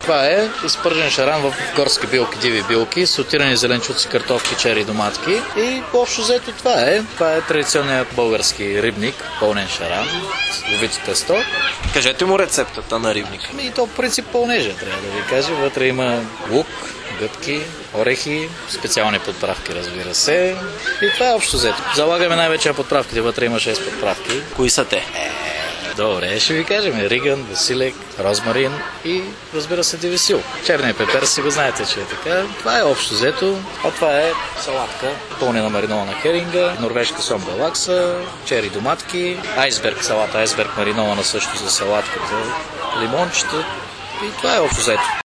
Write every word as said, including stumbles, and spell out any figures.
Това е изпържен шаран в горски билки, диви билки, сотирани зеленчуци, картофки, чери, доматки. И общо взето това е. Това е традиционният български рибник, пълнен шаран, с ловито тесто. Кажете му рецептата на рибника. И то по принцип пълнежа, трябва да ви кажа. Вътре има лук, гътки, орехи, специални подправки, разбира се. И това е общо взето. Залагаме най-вече на подправките. Вътре има шест подправки. Кои са те? Добре, ще ви кажем. Риган, басилек, розмарин и, разбира се, дивисил. Черния пепер си го знаете, че е така. Това е общо взето. А това е салатка, пълнена маринована херинга, норвежка сомба лакса, чери доматки, айсберг салата, айсберг маринована също за салатката, лимончета. И това е общо взето.